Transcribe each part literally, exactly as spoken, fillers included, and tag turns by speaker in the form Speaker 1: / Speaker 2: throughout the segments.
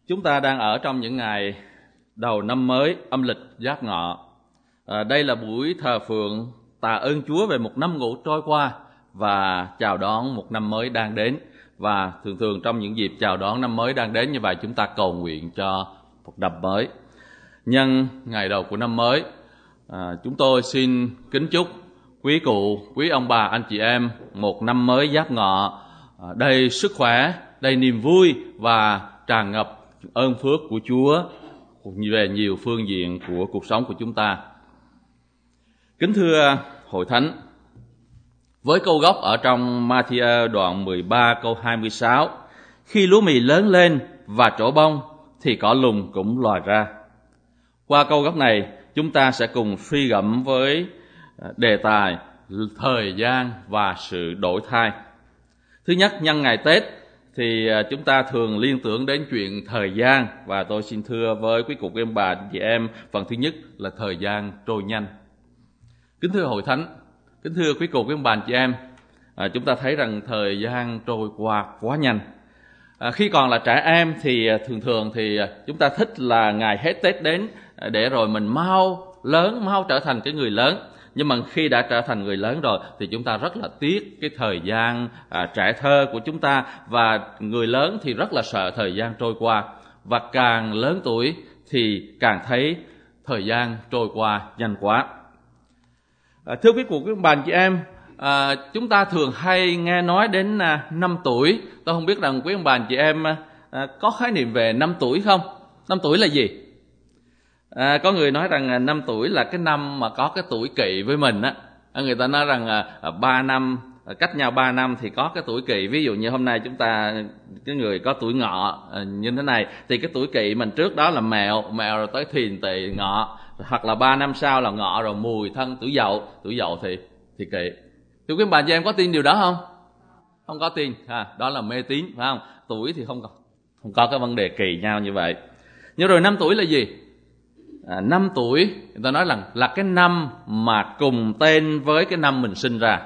Speaker 1: Chúng ta đang ở trong những ngày đầu năm mới âm lịch Giáp Ngọ. À, đây là buổi thờ phượng tạ ơn Chúa về một năm cũ trôi qua và chào đón một năm mới đang đến. Và thường thường trong những dịp chào đón năm mới đang đến như vậy, chúng ta cầu nguyện cho một năm mới. Nhân ngày đầu của năm mới, à, chúng tôi xin kính chúc quý cụ, quý ông bà, anh chị em một năm mới Giáp Ngọ à, đầy sức khỏe, đầy niềm vui và tràn ngập ơn phước của Chúa về nhiều phương diện của cuộc sống của chúng ta. Kính thưa hội thánh, với câu gốc ở trong Ma-thi-ơ đoạn mười ba câu hai mươi sáu, khi lúa mì lớn lên và trổ bông thì cỏ lùng cũng lòi ra. Qua câu gốc này, chúng ta sẽ cùng suy gẫm với đề tài thời gian và sự đổi thay. Thứ nhất, nhân ngày Tết thì chúng ta thường liên tưởng đến chuyện thời gian, và tôi xin thưa với quý cụ, quý ông bà, chị em, phần thứ nhất là thời gian trôi nhanh. Kính thưa hội thánh, kính thưa quý cụ, quý ông bà, chị em, à, chúng ta thấy rằng thời gian trôi qua quá nhanh. À, khi còn là trẻ em thì thường thường thì chúng ta thích là ngày hết Tết đến để rồi mình mau lớn, mau trở thành cái người lớn. Nhưng mà khi đã trở thành người lớn rồi thì chúng ta rất là tiếc cái thời gian à, trẻ thơ của chúng ta. Và người lớn thì rất là sợ thời gian trôi qua. Và càng lớn tuổi thì càng thấy thời gian trôi qua nhanh quá. À, thưa quý cụ, quý ông bà, chị em, à, chúng ta thường hay nghe nói đến à, năm tuổi. Tôi không biết rằng quý ông bà, chị em à, có khái niệm về năm tuổi không? Năm tuổi là gì? À, có người nói rằng năm tuổi là cái năm mà có cái tuổi kỵ với mình á. Người ta nói rằng à, ba năm, cách nhau ba năm thì có cái tuổi kỵ. Ví dụ như hôm nay chúng ta, cái người có tuổi Ngọ à, như thế này, thì cái tuổi kỵ mình trước đó là Mẹo, Mẹo rồi tới Thìn, Tỵ, Ngọ. Hoặc là ba năm sau là Ngọ rồi Mùi, Thân, tuổi Dậu, tuổi Dậu thì thì Kỵ. Thưa quý bà chị em, có tin điều đó không? Không có tin, à, đó là mê tín, phải không? Tuổi thì không có, không có cái vấn đề kỳ nhau như vậy. Nhưng rồi năm tuổi là gì? À, năm tuổi người ta nói rằng là, là cái năm mà cùng tên với cái năm mình sinh ra,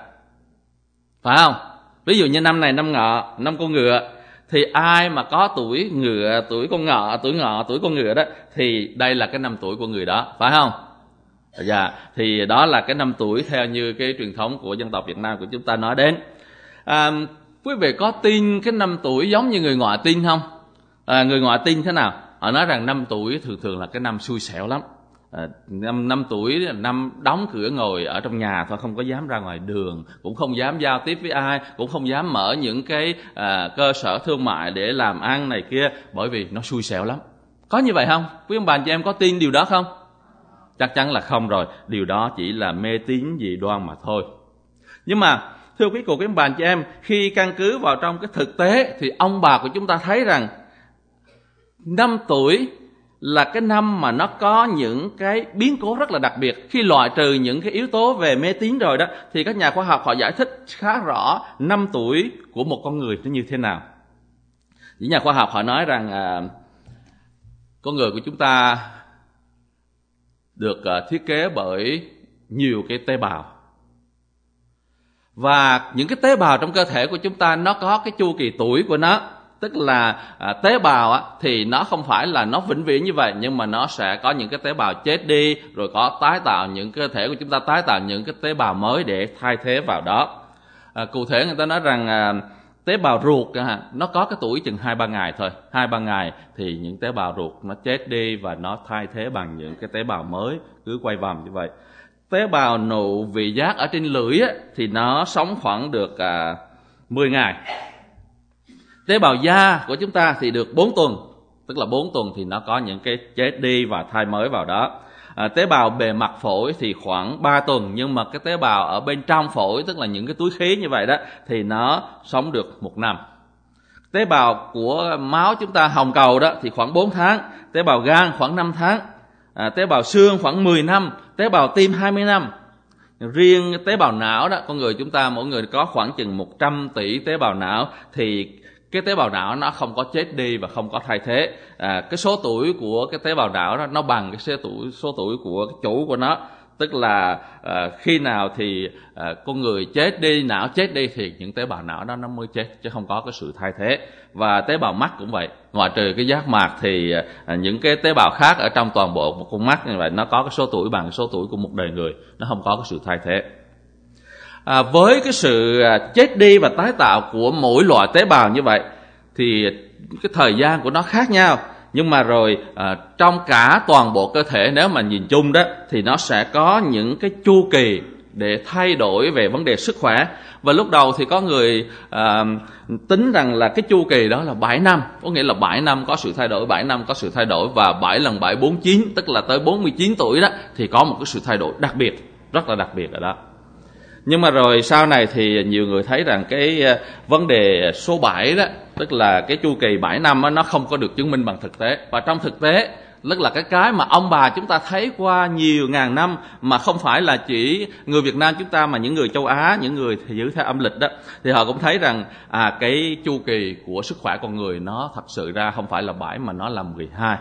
Speaker 1: phải không? Ví dụ như năm này năm Ngọ, năm con ngựa, thì ai mà có tuổi ngựa, tuổi con ngọ, tuổi ngọ, tuổi con ngựa đó, thì đây là cái năm tuổi của người đó, phải không? Dạ, thì đó là cái năm tuổi theo như cái truyền thống của dân tộc Việt Nam của chúng ta nói đến. À, quý vị có tin cái năm tuổi giống như người Ngoại tin không? À, người Ngoại tin thế nào? Họ nói rằng năm tuổi thường thường là cái năm xui xẻo lắm. À, năm, năm tuổi là năm đóng cửa ngồi ở trong nhà thôi, không có dám ra ngoài đường, cũng không dám giao tiếp với ai, cũng không dám mở những cái à, cơ sở thương mại để làm ăn này kia, bởi vì nó xui xẻo lắm. Có như vậy không? Quý ông bà chị em có tin điều đó không? Chắc chắn là không rồi, điều đó chỉ là mê tín dị đoan mà thôi. Nhưng mà thưa quý cụ, quý ông bà chị em, khi căn cứ vào trong cái thực tế thì ông bà của chúng ta thấy rằng năm tuổi là cái năm mà nó có những cái biến cố rất là đặc biệt. Khi loại trừ những cái yếu tố về mê tín rồi đó, thì các nhà khoa học họ giải thích khá rõ năm tuổi của một con người nó như thế nào. Những nhà khoa học họ nói rằng à, con người của chúng ta được à, thiết kế bởi nhiều cái tế bào. Và những cái tế bào trong cơ thể của chúng ta nó có cái chu kỳ tuổi của nó. Tức là à, tế bào á, thì nó không phải là nó vĩnh viễn như vậy, nhưng mà nó sẽ có những cái tế bào chết đi, rồi có tái tạo, những cơ thể của chúng ta tái tạo những cái tế bào mới để thay thế vào đó. À, cụ thể người ta nói rằng à, tế bào ruột à, nó có cái tuổi chừng hai ba ngày thôi, hai ba ngày thì những tế bào ruột nó chết đi và nó thay thế bằng những cái tế bào mới, cứ quay vòng như vậy. Tế bào nụ vị giác ở trên lưỡi á, thì nó sống khoảng được à, mười ngày. Tế bào da của chúng ta thì được bốn tuần, tức là bốn tuần thì nó có những cái chết đi và thay mới vào đó. À, tế bào bề mặt phổi thì khoảng ba tuần, nhưng mà cái tế bào ở bên trong phổi, tức là những cái túi khí như vậy đó, thì nó sống được một năm. Tế bào của máu chúng ta, hồng cầu đó, thì khoảng bốn tháng, tế bào gan khoảng năm tháng, à, tế bào xương khoảng mười năm, tế bào tim hai mươi năm. Riêng tế bào não đó, con người chúng ta mỗi người có khoảng chừng một trăm tỷ tế bào não, thì cái tế bào não nó không có chết đi và không có thay thế. À, cái số tuổi của cái tế bào não đó nó bằng cái số tuổi, số tuổi của cái chủ của nó. tức là à, khi nào thì à, con người chết đi, não chết đi thì những tế bào não đó nó mới chết, chứ không có cái sự thay thế. Và tế bào mắt cũng vậy, ngoại trừ cái giác mạc thì à, những cái tế bào khác ở trong toàn bộ một con mắt như vậy nó có cái số tuổi bằng số tuổi của một đời người, nó không có cái sự thay thế. À, với cái sự chết đi và tái tạo của mỗi loại tế bào như vậy thì cái thời gian của nó khác nhau, nhưng mà rồi à, trong cả toàn bộ cơ thể nếu mà nhìn chung đó thì nó sẽ có những cái chu kỳ để thay đổi về vấn đề sức khỏe. Và lúc đầu thì có người à, tính rằng là cái chu kỳ đó là bảy năm, có nghĩa là bảy năm có sự thay đổi, bảy năm có sự thay đổi, và bảy lần bảy bốn mươi chín, tức là tới bốn mươi chín tuổi đó thì có một cái sự thay đổi đặc biệt, rất là đặc biệt ở đó. Nhưng mà rồi sau này thì nhiều người thấy rằng cái vấn đề số bảy đó, tức là cái chu kỳ bảy năm đó, nó không có được chứng minh bằng thực tế. Và trong thực tế, tức là cái cái mà ông bà chúng ta thấy qua nhiều ngàn năm, mà không phải là chỉ người Việt Nam chúng ta mà những người châu Á, những người giữ theo âm lịch đó, thì họ cũng thấy rằng à, cái chu kỳ của sức khỏe con người nó thật sự ra không phải là bảy mà nó là mười hai.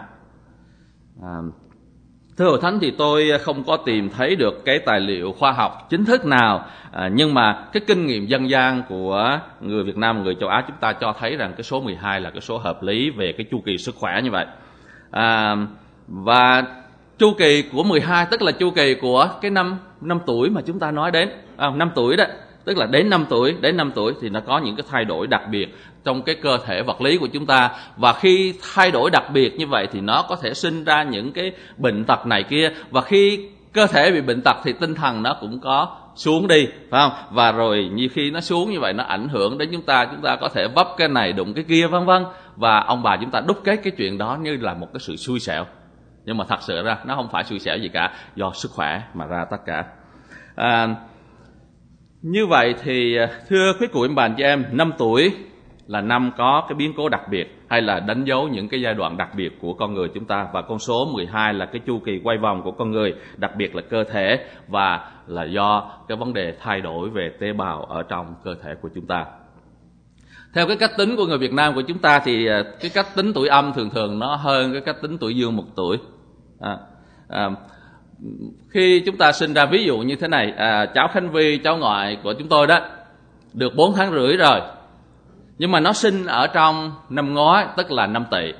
Speaker 1: À, Thưa Hội Thánh, thì tôi không có tìm thấy được cái tài liệu khoa học chính thức nào, à, nhưng mà cái kinh nghiệm dân gian của người Việt Nam, người châu Á chúng ta cho thấy rằng cái số mười hai là cái số hợp lý về cái chu kỳ sức khỏe như vậy. À, và chu kỳ của mười hai tức là chu kỳ của cái năm năm tuổi mà chúng ta nói đến, à, năm tuổi đó, tức là đến năm tuổi, đến năm tuổi thì nó có những cái thay đổi đặc biệt trong cái cơ thể vật lý của chúng ta. Và khi thay đổi đặc biệt như vậy thì nó có thể sinh ra những cái bệnh tật này kia. Và khi cơ thể bị bệnh tật thì tinh thần nó cũng có xuống đi, phải không? Và rồi như khi nó xuống như vậy nó ảnh hưởng đến chúng ta, chúng ta có thể vấp cái này đụng cái kia vân vân. Và ông bà chúng ta đúc kết cái chuyện đó như là một cái sự xui xẻo. Nhưng mà thật sự ra nó không phải xui xẻo gì cả, do sức khỏe mà ra tất cả. À, như vậy thì thưa quý cụ em bà chị em, năm tuổi là năm có cái biến cố đặc biệt, hay là đánh dấu những cái giai đoạn đặc biệt của con người chúng ta. Và con số mười hai là cái chu kỳ quay vòng của con người, đặc biệt là cơ thể, và là do cái vấn đề thay đổi về tế bào ở trong cơ thể của chúng ta. Theo cái cách tính của người Việt Nam của chúng ta thì cái cách tính tuổi âm thường thường nó hơn cái cách tính tuổi dương một tuổi. À, à, khi chúng ta sinh ra, ví dụ như thế này, à, cháu Khánh Vi, cháu ngoại của chúng tôi đó, được bốn tháng rưỡi rồi, nhưng mà nó sinh ở trong năm ngoái, tức là năm Tỵ.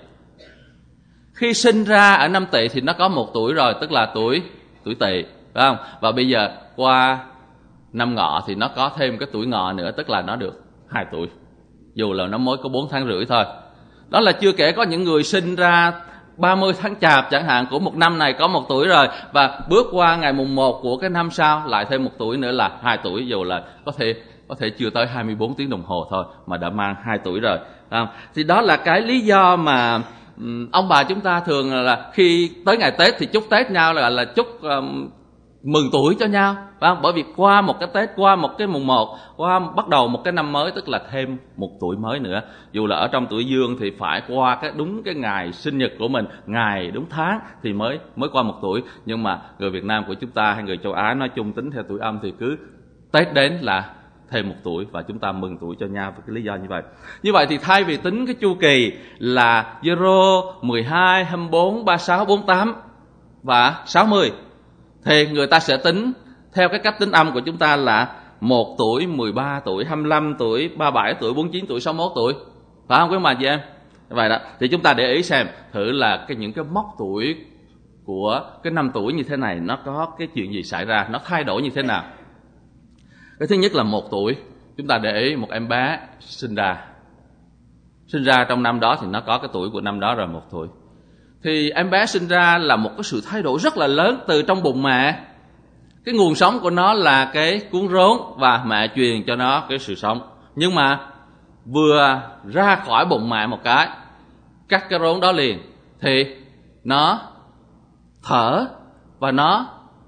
Speaker 1: Khi sinh ra ở năm Tỵ thì nó có một tuổi rồi, tức là tuổi tuổi Tỵ, phải không? Và bây giờ qua năm Ngọ thì nó có thêm cái tuổi Ngọ nữa, tức là nó được hai tuổi, dù là nó mới có bốn tháng rưỡi thôi. Đó là chưa kể có những người sinh ra ba mươi tháng Chạp chẳng hạn, của một năm này có một tuổi rồi, và bước qua ngày mùng một của cái năm sau lại thêm một tuổi nữa là hai tuổi, dù là có thể có thể chưa tới hai mươi bốn tiếng đồng hồ thôi mà đã mang hai tuổi rồi. À, thì đó là cái lý do mà um, ông bà chúng ta thường là khi tới ngày Tết thì chúc Tết nhau, là là chúc um, mừng tuổi cho nhau, phải không? Bởi vì qua một cái Tết, qua một cái mùng một, qua bắt đầu một cái năm mới, tức là thêm một tuổi mới nữa. Dù là ở trong tuổi dương thì phải qua cái đúng cái ngày sinh nhật của mình, ngày đúng tháng thì mới mới qua một tuổi. Nhưng mà người Việt Nam của chúng ta hay người châu Á nói chung tính theo tuổi âm thì cứ Tết đến là thêm một tuổi, và chúng ta mừng tuổi cho nhau với cái lý do như vậy. Như vậy thì thay vì tính cái chu kỳ là zero, mười hai, hai mươi bốn, ba mươi sáu, bốn mươi tám và sáu mươi, thì người ta sẽ tính theo cái cách tính âm của chúng ta là một tuổi, mười ba tuổi, hai mươi lăm tuổi, ba mươi bảy tuổi, bốn mươi chín tuổi, sáu mươi mốt tuổi. Phải không quý bà chị em? Vậy đó. Thì chúng ta để ý xem thử là cái những cái mốc tuổi của cái năm tuổi như thế này nó có cái chuyện gì xảy ra, nó thay đổi như thế nào. Cái thứ nhất là một tuổi, chúng ta để ý một em bé sinh ra. Sinh ra trong năm đó thì nó có cái tuổi của năm đó rồi, một tuổi. Thì em bé sinh ra là một cái sự thay đổi rất là lớn từ trong bụng mẹ. Cái nguồn sống của nó là cái cuốn rốn và mẹ truyền cho nó cái sự sống. Nhưng mà vừa ra khỏi bụng mẹ một cái, cắt cái rốn đó liền, thì nó thở và nó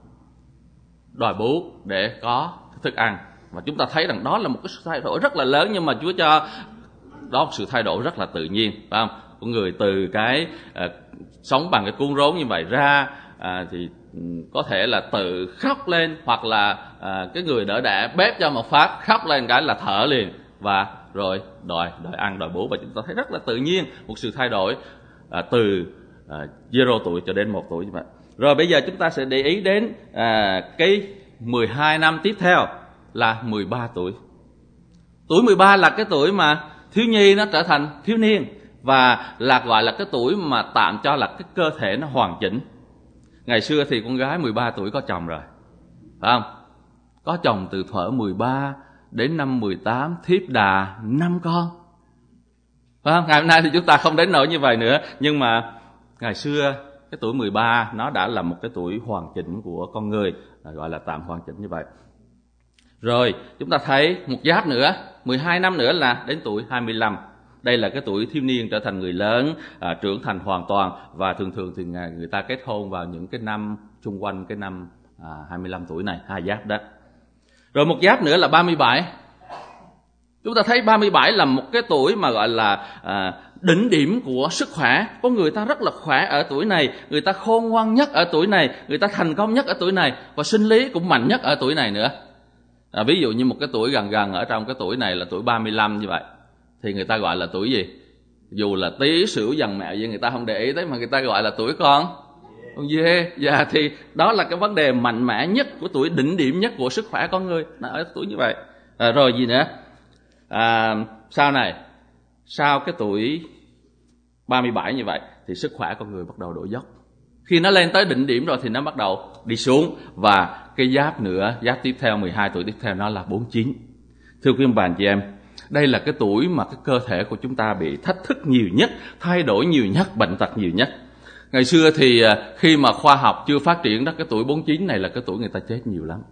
Speaker 1: đòi bú để có thức ăn. Và chúng ta thấy rằng đó là một cái sự thay đổi rất là lớn, nhưng mà Chúa cho đó một sự thay đổi rất là tự nhiên, phải không? Của người từ cái uh, sống bằng cái cuốn rốn như vậy ra, uh, thì um, có thể là tự khóc lên, hoặc là uh, cái người đỡ đẻ bếp cho một phát, khóc lên cái là thở liền, và rồi đòi đòi ăn, đòi bú. Và chúng ta thấy rất là tự nhiên một sự thay đổi uh, từ uh, zero tuổi cho đến một tuổi như vậy. Rồi bây giờ chúng ta sẽ để ý đến à, cái mười hai năm tiếp theo là mười ba tuổi. Tuổi mười ba là cái tuổi mà thiếu nhi nó trở thành thiếu niên, và là gọi là cái tuổi mà tạm cho là cái cơ thể nó hoàn chỉnh. Ngày xưa thì con gái mười ba tuổi có chồng rồi, phải không? Có chồng từ thuở mười ba đến năm mười tám, thiếp đà năm con, phải không? Ngày hôm nay thì chúng ta không đến nỗi như vậy nữa, nhưng mà ngày xưa cái tuổi mười ba nó đã là một cái tuổi hoàn chỉnh của con người, gọi là tạm hoàn chỉnh như vậy. Rồi chúng ta thấy một giáp nữa, mười hai năm nữa là đến tuổi hai mươi lăm. Đây là cái tuổi thiếu niên trở thành người lớn, à, trưởng thành hoàn toàn, và thường thường thì người ta kết hôn vào những cái năm xung quanh cái năm à, hai mươi lăm tuổi này, hai giáp đó. Rồi một giáp nữa là ba mươi bảy. Chúng ta thấy ba mươi bảy là một cái tuổi mà gọi là à, đỉnh điểm của sức khỏe. Có người ta rất là khỏe ở tuổi này, người ta khôn ngoan nhất ở tuổi này, người ta thành công nhất ở tuổi này, và sinh lý cũng mạnh nhất ở tuổi này nữa. À, ví dụ như một cái tuổi gần gần ở trong cái tuổi này là tuổi ba mươi lăm như vậy, thì người ta gọi là tuổi gì? Dù là tí sửu dần mẹo gì người ta không để ý tới, mà người ta gọi là tuổi con con dê. Dạ, thì đó là cái vấn đề mạnh mẽ nhất của tuổi, đỉnh điểm nhất của sức khỏe con người là ở tuổi như vậy. À, rồi gì nữa? À, sau này, sau cái tuổi ba mươi bảy như vậy thì sức khỏe con người bắt đầu đổ dốc. Khi nó lên tới đỉnh điểm rồi thì nó bắt đầu đi xuống. Và cái giáp nữa, giáp tiếp theo, mười hai tuổi tiếp theo, nó là bốn mươi chín. Thưa quý bà anh chị em, đây là cái tuổi mà cái cơ thể của chúng ta bị thách thức nhiều nhất, thay đổi nhiều nhất, bệnh tật nhiều nhất. Ngày xưa thì khi mà khoa học chưa phát triển đó, cái tuổi bốn mươi chín này là cái tuổi người ta chết nhiều lắm.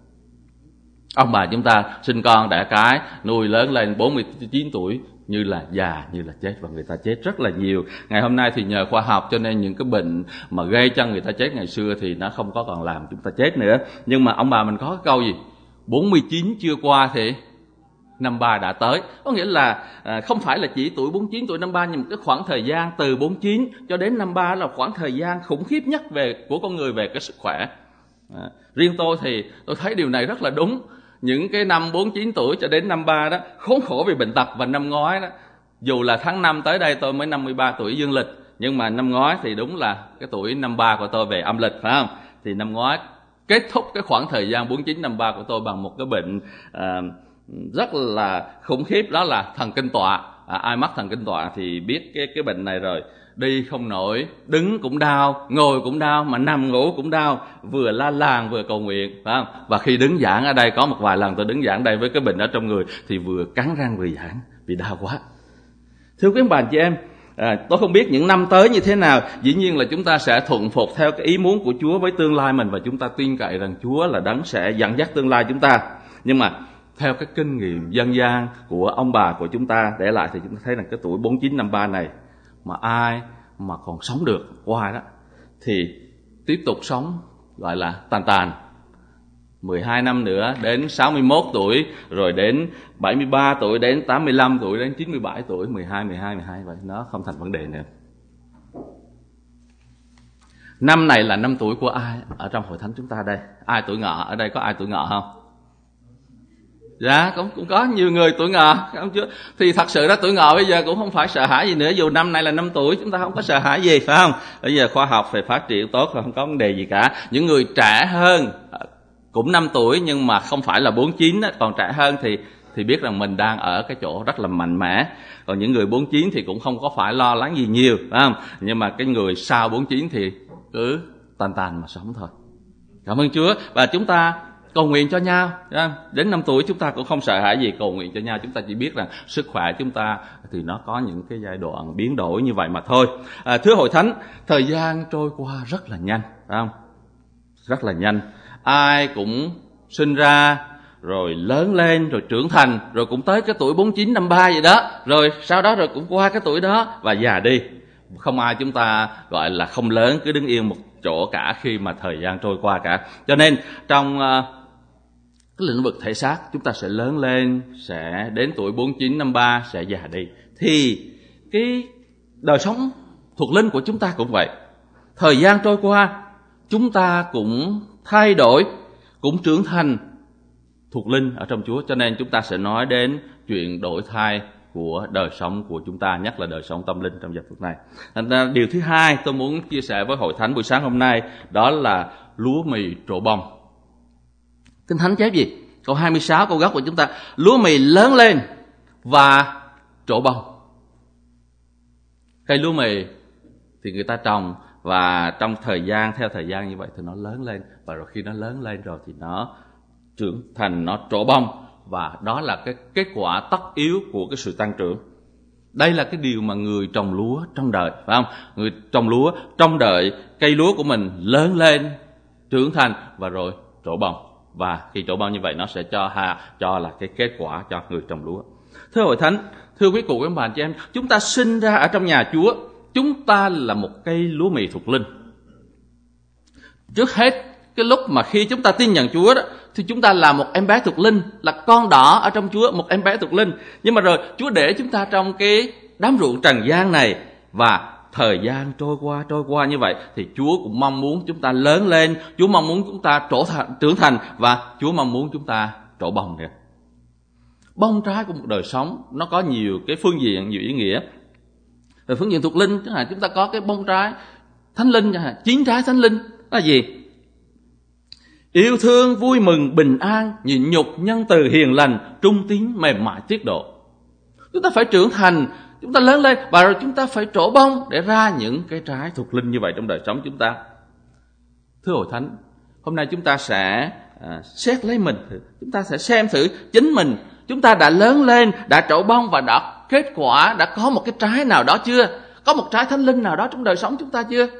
Speaker 1: Ông bà chúng ta sinh con đẻ cái, nuôi lớn lên bốn mươi chín tuổi như là già, như là chết, và người ta chết rất là nhiều. Ngày hôm nay thì nhờ khoa học cho nên những cái bệnh mà gây cho người ta chết ngày xưa thì nó không có còn làm chúng ta chết nữa. Nhưng mà ông bà mình có cái câu gì? bốn mươi chín chưa qua thì năm ba đã tới. Có nghĩa là à, không phải là chỉ tuổi bốn mươi chín, tuổi năm ba, nhưng một cái khoảng thời gian từ bốn mươi chín cho đến năm ba là khoảng thời gian khủng khiếp nhất về của con người về cái sức khỏe. À, riêng tôi thì tôi thấy điều này rất là đúng. Những cái năm bốn mươi chín tuổi cho đến năm ba đó khốn khổ vì bệnh tật. Và năm ngoái đó, dù là tháng năm tới đây tôi mới năm mươi ba tuổi dương lịch, nhưng mà năm ngoái thì đúng là cái tuổi năm ba của tôi về âm lịch, phải không? Thì năm ngoái kết thúc cái khoảng thời gian bốn mươi chín năm ba của tôi bằng một cái bệnh à, rất là khủng khiếp, đó là thần kinh tọa. À, ai mắc thần kinh tọa thì biết cái cái bệnh này rồi. Đi không nổi, đứng cũng đau, ngồi cũng đau, mà nằm ngủ cũng đau, vừa la làng vừa cầu nguyện, phải không? Và khi đứng giảng ở đây, có một vài lần tôi đứng giảng đây với cái bệnh ở trong người thì vừa cắn răng vừa giảng vì đau quá. Thưa quý bà chị em, à, tôi không biết những năm tới như thế nào. Dĩ nhiên là chúng ta sẽ thuận phục theo cái ý muốn của Chúa với tương lai mình, và chúng ta tin cậy rằng Chúa là đấng sẽ dẫn dắt tương lai chúng ta. Nhưng mà theo cái kinh nghiệm dân gian của ông bà của chúng ta để lại thì chúng ta thấy rằng cái tuổi bốn mươi chín năm ba này mà ai mà còn sống được qua đó thì tiếp tục sống gọi là tàn tàn. Mười hai năm nữa đến sáu mươi mốt tuổi, rồi đến bảy mươi ba tuổi, đến tám mươi lăm tuổi, đến chín mươi bảy tuổi, mười hai, mười hai, mười hai vậy, nó không thành vấn đề nữa. Năm này là năm tuổi của ai ở trong hội thánh chúng ta đây? Ai tuổi Ngọ? Ở đây có ai tuổi Ngọ không? Dạ, cũng, cũng có nhiều người tuổi Ngọ, không chứ? Thì thật sự đó, tuổi Ngọ bây giờ cũng không phải sợ hãi gì nữa. Dù năm nay là năm tuổi, chúng ta không có sợ hãi gì, phải không? Bây giờ khoa học phải phát triển tốt, không có vấn đề gì cả. Những người trẻ hơn cũng năm tuổi nhưng mà không phải là bốn mươi chín đó, còn trẻ hơn thì thì biết rằng mình đang ở cái chỗ rất là mạnh mẽ. Còn những người bốn mươi chín thì cũng không có phải lo lắng gì nhiều, phải không? Nhưng mà cái người sau bốn mươi chín thì cứ tàn tàn mà sống thôi. Cảm ơn Chúa. Và chúng ta cầu nguyện cho nhau. Đến năm tuổi chúng ta cũng không sợ hãi gì, cầu nguyện cho nhau. Chúng ta chỉ biết rằng sức khỏe chúng ta thì nó có những cái giai đoạn biến đổi như vậy mà thôi. À, thưa hội thánh, thời gian trôi qua rất là nhanh, phải không? Rất là nhanh. Ai cũng sinh ra, rồi lớn lên, rồi trưởng thành, rồi cũng tới cái tuổi bốn mươi chín năm ba vậy đó. Rồi sau đó rồi cũng qua cái tuổi đó và già đi. Không ai chúng ta gọi là không lớn, cứ đứng yên một chỗ cả khi mà thời gian trôi qua cả. Cho nên trong uh, cái lĩnh vực thể xác chúng ta sẽ lớn lên, sẽ đến tuổi bốn mươi chín năm ba sẽ già đi. Thì cái đời sống thuộc linh của chúng ta cũng vậy. Thời gian trôi qua, chúng ta cũng thay đổi, cũng trưởng thành thuộc linh ở trong Chúa. Cho nên chúng ta sẽ nói đến chuyện đổi thay của đời sống của chúng ta, nhất là đời sống tâm linh trong giờ phút này. Thành ra điều thứ hai tôi muốn chia sẻ với hội thánh buổi sáng hôm nay đó là lúa mì trổ bông. Kinh Thánh chép gì? Câu hai mươi sáu, câu gốc của chúng ta: lúa mì lớn lên và trổ bông. Cây lúa mì thì người ta trồng, và trong thời gian, theo thời gian như vậy thì nó lớn lên, và rồi khi nó lớn lên rồi thì nó trưởng thành, nó trổ bông, và đó là cái kết quả tất yếu của cái sự tăng trưởng. Đây là cái điều mà người trồng lúa trong đời, phải không? Người trồng lúa trong đời cây lúa của mình lớn lên, trưởng thành và rồi trổ bông, và khi trổ bông như vậy nó sẽ cho ha cho là cái kết quả cho người trồng lúa. Thưa hội thánh, thưa quý cụ, quý ông bà chị em, chúng ta sinh ra ở trong nhà Chúa, chúng ta là một cây lúa mì thuộc linh. Trước hết, cái lúc mà khi chúng ta tin nhận Chúa đó, thì chúng ta là một em bé thuộc linh, là con đỏ ở trong Chúa, một em bé thuộc linh. Nhưng mà rồi Chúa để chúng ta trong cái đám ruộng trần gian này, và thời gian trôi qua trôi qua như vậy thì Chúa cũng mong muốn chúng ta lớn lên, Chúa mong muốn chúng ta trổ thành, trưởng thành, và Chúa mong muốn chúng ta trổ bông nữa. Bông trái của một đời sống nó có nhiều cái phương diện, nhiều ý nghĩa. Về phương diện thuộc linh, chẳng hạn chúng ta có cái bông trái thánh linh, chẳng hạn chín trái thánh linh là gì? Yêu thương, vui mừng, bình an, nhịn nhục, nhân từ, hiền lành, trung tín, mềm mại, tiết độ. Chúng ta phải trưởng thành, chúng ta lớn lên, và rồi chúng ta phải trổ bông để ra những cái trái thuộc linh như vậy trong đời sống chúng ta. Thưa hội thánh, hôm nay chúng ta sẽ à, xét lấy mình thử. Chúng ta sẽ xem thử chính mình, chúng ta đã lớn lên, đã trổ bông và đã kết quả, đã có một cái trái nào đó chưa? Có một trái thánh linh nào đó trong đời sống chúng ta chưa?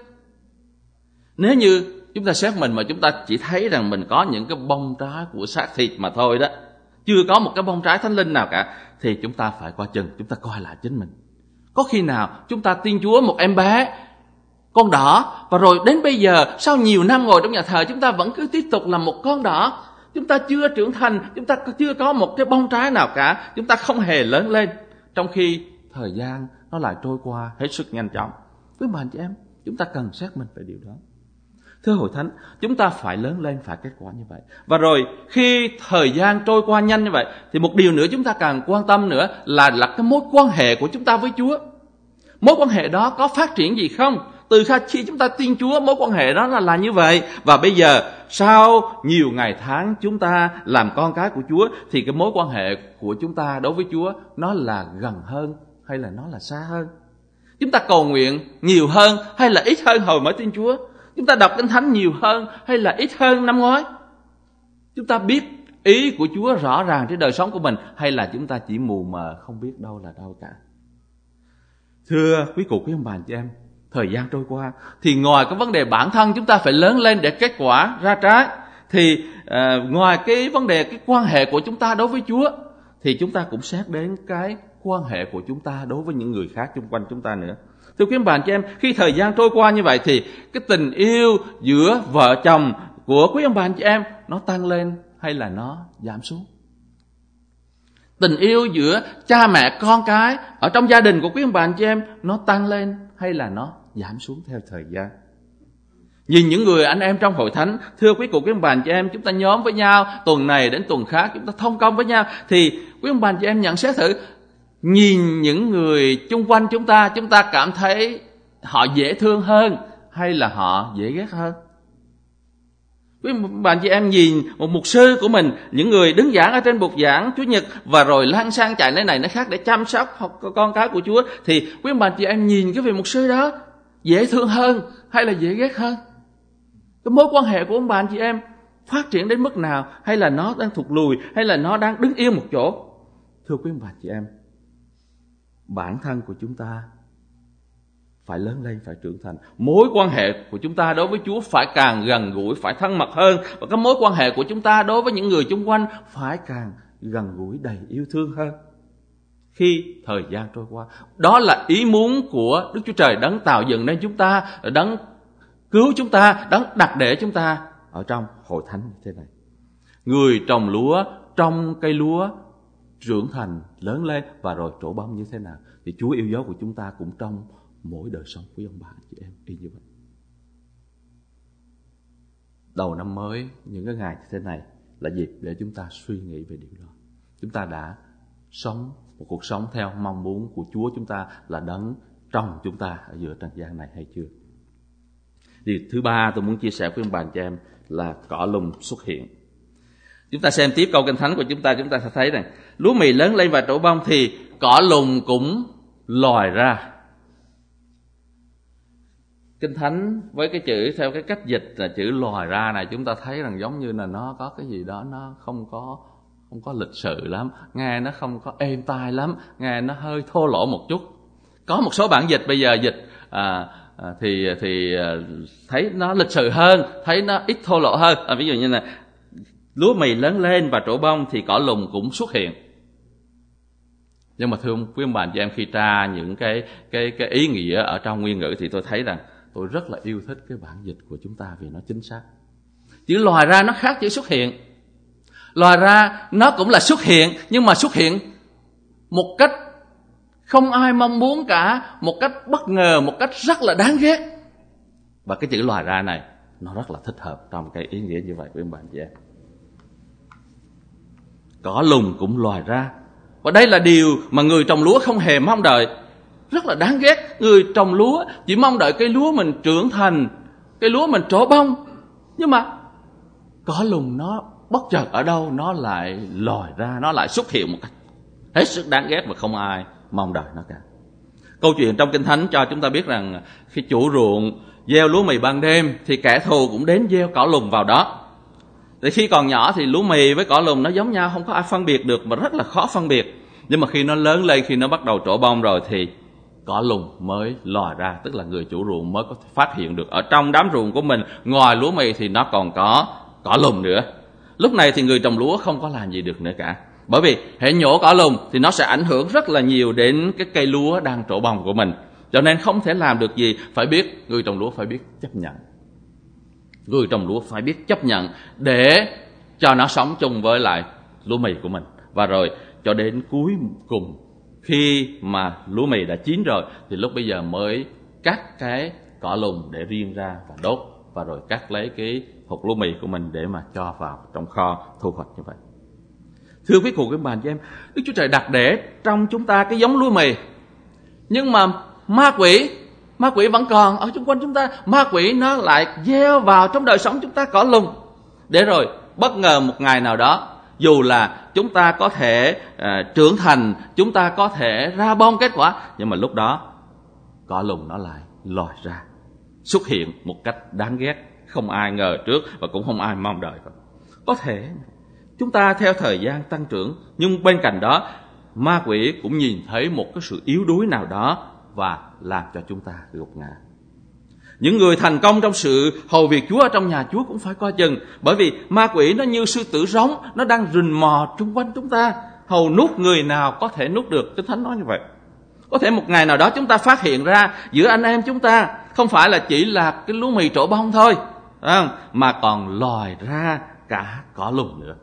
Speaker 1: Nếu như chúng ta xét mình mà chúng ta chỉ thấy rằng mình có những cái bông trái của xác thịt mà thôi đó, chưa có một cái bông trái thánh linh nào cả, thì chúng ta phải coi chừng, chúng ta coi lại chính mình. Có khi nào chúng ta tin Chúa một em bé con đỏ, và rồi đến bây giờ sau nhiều năm ngồi trong nhà thờ chúng ta vẫn cứ tiếp tục là một con đỏ, chúng ta chưa trưởng thành, chúng ta chưa có một cái bông trái nào cả, chúng ta không hề lớn lên, trong khi thời gian nó lại trôi qua hết sức nhanh chóng. Quý bạn chị em, chúng ta cần xét mình về điều đó. Thưa hội thánh, chúng ta phải lớn lên, phải kết quả như vậy. Và rồi khi thời gian trôi qua nhanh như vậy thì một điều nữa chúng ta càng quan tâm nữa là là cái mối quan hệ của chúng ta với Chúa. Mối quan hệ đó có phát triển gì không? Từ khi chúng ta tin Chúa, mối quan hệ đó là, là như vậy. Và bây giờ sau nhiều ngày tháng chúng ta làm con cái của Chúa, thì cái mối quan hệ của chúng ta đối với Chúa nó là gần hơn hay là nó là xa hơn? Chúng ta cầu nguyện nhiều hơn hay là ít hơn hồi mới tin Chúa? Chúng ta đọc Kinh Thánh nhiều hơn hay là ít hơn năm ngoái? Chúng ta biết ý của Chúa rõ ràng trên đời sống của mình, hay là chúng ta chỉ mù mờ không biết đâu là đâu cả? Thưa quý cụ, quý ông bà chị em, thời gian trôi qua thì ngoài cái vấn đề bản thân chúng ta phải lớn lên để kết quả ra trái, thì uh, ngoài cái vấn đề cái quan hệ của chúng ta đối với Chúa, thì chúng ta cũng xét đến cái quan hệ của chúng ta đối với những người khác xung quanh chúng ta nữa. Thưa quý ông bà chị em, khi thời gian trôi qua như vậy thì cái tình yêu giữa vợ chồng của quý ông bà chị em nó tăng lên hay là nó giảm xuống? Tình yêu giữa cha mẹ con cái ở trong gia đình của quý ông bà chị em nó tăng lên hay là nó giảm xuống theo thời gian? Nhìn những người anh em trong hội thánh, thưa quý cụ, quý ông bà chị em, chúng ta nhóm với nhau tuần này đến tuần khác, chúng ta thông công với nhau, thì quý ông bà chị em nhận xét thử, nhìn những người chung quanh chúng ta, chúng ta cảm thấy họ dễ thương hơn hay là họ dễ ghét hơn? Quý bạn chị em nhìn một mục sư của mình, những người đứng giảng ở trên bục giảng Chủ nhật và rồi lăn sang chạy nơi này nơi khác để chăm sóc con cái của Chúa, thì quý bạn chị em nhìn cái vị mục sư đó dễ thương hơn hay là dễ ghét hơn? Cái mối quan hệ của ông bạn chị em phát triển đến mức nào, hay là nó đang thụt lùi, hay là nó đang đứng yên một chỗ? Thưa quý bạn chị em, bản thân của chúng ta phải lớn lên, phải trưởng thành. Mối quan hệ của chúng ta đối với Chúa phải càng gần gũi, phải thân mật hơn. Và cái mối quan hệ của chúng ta đối với những người xung quanh phải càng gần gũi, đầy yêu thương hơn. Khi thời gian trôi qua, đó là ý muốn của Đức Chúa Trời, đấng tạo dựng nên chúng ta, đấng cứu chúng ta, đấng đặt để chúng ta ở trong hội thánh như thế này. Người trồng lúa trong cây lúa trưởng thành, lớn lên và rồi trổ bông như thế nào, thì Chúa yêu dấu của chúng ta cũng trong mỗi đời sống của ông bà chị em y như vậy. Đầu năm mới, những cái ngày như thế này là dịp để chúng ta suy nghĩ về điều đó. Chúng ta đã sống một cuộc sống theo mong muốn của Chúa chúng ta là đấng trong chúng ta ở giữa trần gian này hay chưa? Điều thứ ba tôi muốn chia sẻ với ông bà chị em là cỏ lùng xuất hiện. Chúng ta xem tiếp câu Kinh Thánh của chúng ta, chúng ta sẽ thấy rằng lúa mì lớn lên và trổ bông thì cỏ lùng cũng lòi ra. Kinh Thánh với cái chữ theo cái cách dịch là chữ lòi ra này, chúng ta thấy rằng giống như là nó có cái gì đó nó không có không có lịch sự lắm, nghe nó không có êm tai lắm, nghe nó hơi thô lỗ một chút. Có một số bản dịch bây giờ dịch à, à, thì thì à, thấy nó lịch sự hơn, thấy nó ít thô lỗ hơn. À, ví dụ như là lúa mì lớn lên và trổ bông thì cỏ lùng cũng xuất hiện. Nhưng mà thưa quý ông bà chị em, khi tra những cái cái cái ý nghĩa ở trong nguyên ngữ thì tôi thấy rằng tôi rất là yêu thích cái bản dịch của chúng ta vì nó chính xác. Chữ lòi ra nó khác chữ xuất hiện. Lòi ra nó cũng là xuất hiện, nhưng mà xuất hiện một cách không ai mong muốn cả, một cách bất ngờ, một cách rất là đáng ghét. Và cái chữ lòi ra này nó rất là thích hợp trong cái ý nghĩa như vậy với bạn chị em. Cỏ lùng cũng lòi ra. Và đây là điều mà người trồng lúa không hề mong đợi. Rất là đáng ghét. Người trồng lúa chỉ mong đợi cây lúa mình trưởng thành, cây lúa mình trổ bông. Nhưng mà cỏ lùng nó bất chợt ở đâu nó lại lòi ra, nó lại xuất hiện một cách hết sức đáng ghét và không ai mong đợi nó cả. Câu chuyện trong Kinh Thánh cho chúng ta biết rằng khi chủ ruộng gieo lúa mì ban đêm thì kẻ thù cũng đến gieo cỏ lùng vào đó. Thì khi còn nhỏ thì lúa mì với cỏ lùng nó giống nhau, không có ai phân biệt được, mà rất là khó phân biệt. Nhưng mà khi nó lớn lên, khi nó bắt đầu trổ bông rồi thì cỏ lùng mới lòi ra. Tức là người chủ ruộng mới có thể phát hiện được ở trong đám ruộng của mình, ngoài lúa mì thì nó còn có cỏ lùng nữa. Lúc này thì người trồng lúa không có làm gì được nữa cả. Bởi vì hệ nhổ cỏ lùng thì nó sẽ ảnh hưởng rất là nhiều đến cái cây lúa đang trổ bông của mình. Cho nên không thể làm được gì. Phải biết, người trồng lúa phải biết chấp nhận. Người trồng lúa phải biết chấp nhận để cho nó sống chung với lại lúa mì của mình. Và rồi cho đến cuối cùng, khi mà lúa mì đã chín rồi thì lúc bây giờ mới cắt cái cỏ lùng để riêng ra và đốt. Và rồi cắt lấy cái hột lúa mì của mình để mà cho vào trong kho thu hoạch như vậy. Thưa quý cụ các bạn chị em, Đức Chúa Trời đặt để trong chúng ta cái giống lúa mì. Nhưng mà ma quỷ, ma quỷ vẫn còn ở xung quanh chúng ta. Ma quỷ nó lại gieo vào trong đời sống chúng ta cỏ lùng. Để rồi bất ngờ một ngày nào đó, dù là chúng ta có thể uh, trưởng thành, chúng ta có thể ra bông kết quả, nhưng mà lúc đó cỏ lùng nó lại lòi ra, xuất hiện một cách đáng ghét, không ai ngờ trước và cũng không ai mong đợi. Có thể chúng ta theo thời gian tăng trưởng, nhưng bên cạnh đó ma quỷ cũng nhìn thấy một cái sự yếu đuối nào đó và làm cho chúng ta gục ngã. Những người thành công trong sự hầu việc Chúa ở trong nhà Chúa cũng phải coi chừng, bởi vì ma quỷ nó như sư tử rống, nó đang rình mò xung quanh chúng ta, hầu nuốt người nào có thể nuốt được. Kinh Thánh nói như vậy. Có thể một ngày nào đó chúng ta phát hiện ra giữa anh em chúng ta không phải là chỉ là cái lúa mì trổ bông thôi, không? Mà còn lòi ra cả cỏ lùng nữa.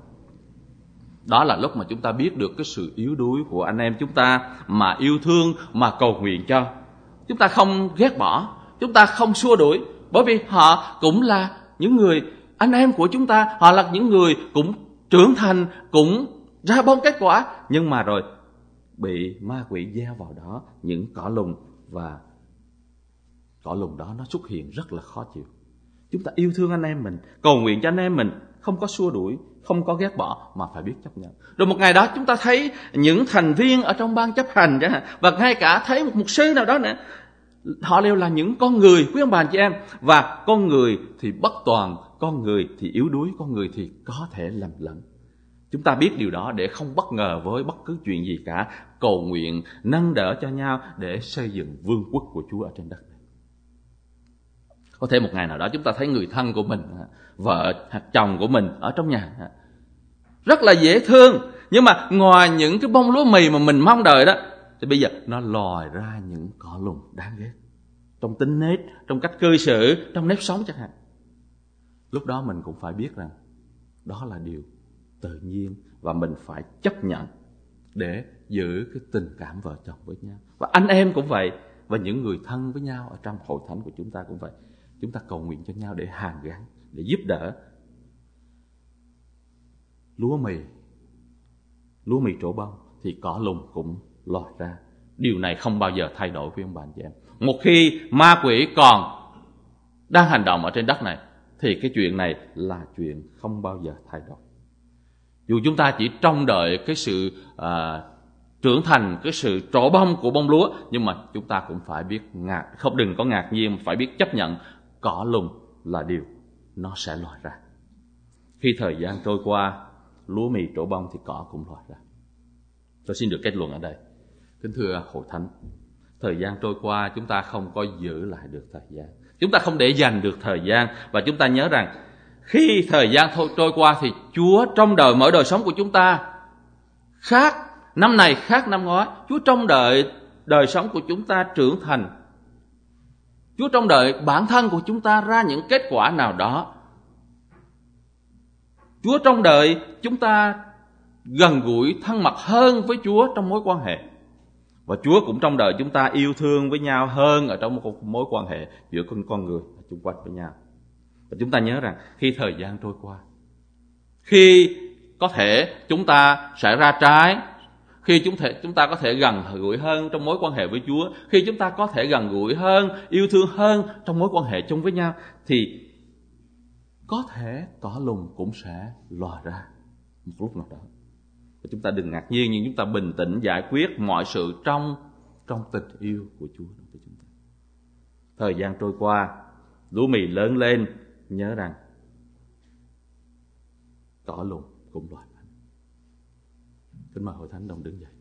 Speaker 1: Đó là lúc mà chúng ta biết được cái sự yếu đuối của anh em chúng ta, mà yêu thương, mà cầu nguyện cho. Chúng ta không ghét bỏ, chúng ta không xua đuổi, bởi vì họ cũng là những người anh em của chúng ta, họ là những người cũng trưởng thành, cũng ra bông kết quả, nhưng mà rồi bị ma quỷ gieo vào đó những cỏ lùng, và cỏ lùng đó nó xuất hiện rất là khó chịu. Chúng ta yêu thương anh em mình, cầu nguyện cho anh em mình, không có xua đuổi, không có ghét bỏ, mà phải biết chấp nhận. Rồi một ngày đó chúng ta thấy những thành viên ở trong ban chấp hành chẳng hạn, và ngay cả thấy một mục sư nào đó nữa, họ đều là những con người, quý ông bà chị em. Và con người thì bất toàn, con người thì yếu đuối, con người thì có thể lầm lẫn. Chúng ta biết điều đó để không bất ngờ với bất cứ chuyện gì cả, cầu nguyện, nâng đỡ cho nhau để xây dựng vương quốc của Chúa ở trên đất này. Có thể một ngày nào đó chúng ta thấy người thân của mình, vợ hoặc chồng của mình ở trong nhà rất là dễ thương, nhưng mà ngoài những cái bông lúa mì mà mình mong đợi đó, thì bây giờ nó lòi ra những cỏ lùng đáng ghét trong tính nết, trong cách cư xử, trong nếp sống chẳng hạn. Lúc đó mình cũng phải biết rằng đó là điều tự nhiên, và mình phải chấp nhận để giữ cái tình cảm vợ chồng với nhau. Và anh em cũng vậy, và những người thân với nhau ở trong hội thánh của chúng ta cũng vậy. Chúng ta cầu nguyện cho nhau để hàn gắn, để giúp đỡ. Lúa mì, lúa mì trổ bông thì cỏ lùng cũng lòi ra. Điều này không bao giờ thay đổi với ông bà anh chị em. Một khi ma quỷ còn đang hành động ở trên đất này thì cái chuyện này là chuyện không bao giờ thay đổi. Dù chúng ta chỉ trông đợi cái sự à, trưởng thành, cái sự trổ bông của bông lúa, nhưng mà chúng ta cũng phải biết ngạc, không đừng có ngạc nhiên, phải biết chấp nhận cỏ lùng là điều nó sẽ lòi ra. Khi thời gian trôi qua, lúa mì trổ bông thì cỏ cũng lòi ra. Tôi xin được kết luận ở đây. Kính thưa hội thánh, thời gian trôi qua chúng ta không có giữ lại được thời gian. Chúng ta không để dành được thời gian. Và chúng ta nhớ rằng khi thời gian thôi trôi qua thì Chúa trong đời mở đời sống của chúng ta khác năm này khác năm ngoái. Chúa trong đợi đời sống của chúng ta trưởng thành. Chúa trong đợi bản thân của chúng ta ra những kết quả nào đó. Chúa trong đợi chúng ta gần gũi thân mật hơn với Chúa trong mối quan hệ. Và Chúa cũng trong đời chúng ta yêu thương với nhau hơn ở trong một mối quan hệ giữa con con người chung quanh với nhau. Và chúng ta nhớ rằng khi thời gian trôi qua, khi có thể chúng ta sẽ ra trái, khi chúng, thể, chúng ta có thể gần gũi hơn trong mối quan hệ với Chúa, khi chúng ta có thể gần gũi hơn, yêu thương hơn trong mối quan hệ chung với nhau, thì có thể cỏ lùng cũng sẽ lòi ra một lúc nào đó. Và chúng ta đừng ngạc nhiên, nhưng chúng ta bình tĩnh giải quyết mọi sự trong trong tình yêu của Chúa đối với chúng ta. Thời gian trôi qua, lúa mì lớn lên, nhớ rằng cỏ lùng cũng lòi ra. Kính mời hội thánh đồng đứng dậy.